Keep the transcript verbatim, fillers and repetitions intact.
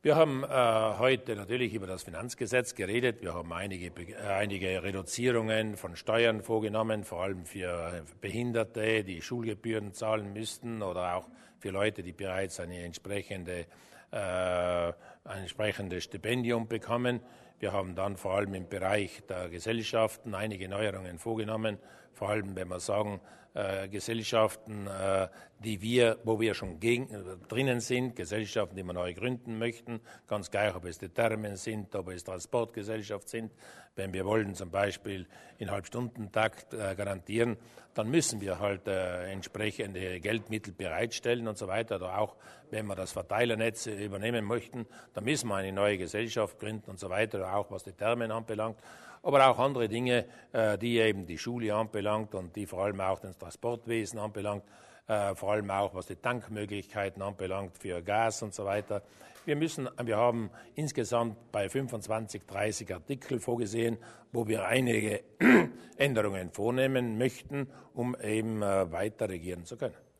Wir haben äh, heute natürlich über das Finanzgesetz geredet. Wir haben einige, äh, einige Reduzierungen von Steuern vorgenommen, vor allem für Behinderte, die Schulgebühren zahlen müssten, oder auch für Leute, die bereits eine entsprechende, äh, ein entsprechendes Stipendium bekommen. Wir haben dann vor allem im Bereich der Gesellschaften einige Neuerungen vorgenommen, vor allem wenn wir sagen, äh, Gesellschaften, äh, die wir, wo wir schon gegen, äh, drinnen sind, Gesellschaften, die wir neu gründen möchten, ganz gleich, ob es die Thermen sind, ob es Transportgesellschaft sind. Wenn wir wollen zum Beispiel in Halbstundentakt äh, garantieren, dann müssen wir halt äh, entsprechende Geldmittel bereitstellen und so weiter. Oder auch wenn wir das Verteilernetz übernehmen möchten, dann müssen wir eine neue Gesellschaft gründen und so weiter, oder auch was die Thermen anbelangt. Aber auch andere Dinge, äh, die eben die Schule anbelangt und die vor allem auch das Transportwesen anbelangt, äh, vor allem auch was die Tankmöglichkeiten anbelangt für Gas und so weiter. Wir müssen, wir haben insgesamt bei fünfundzwanzig, dreißig Artikel vorgesehen, wo wir einige Änderungen vornehmen möchten, um eben äh, weiter regieren zu können.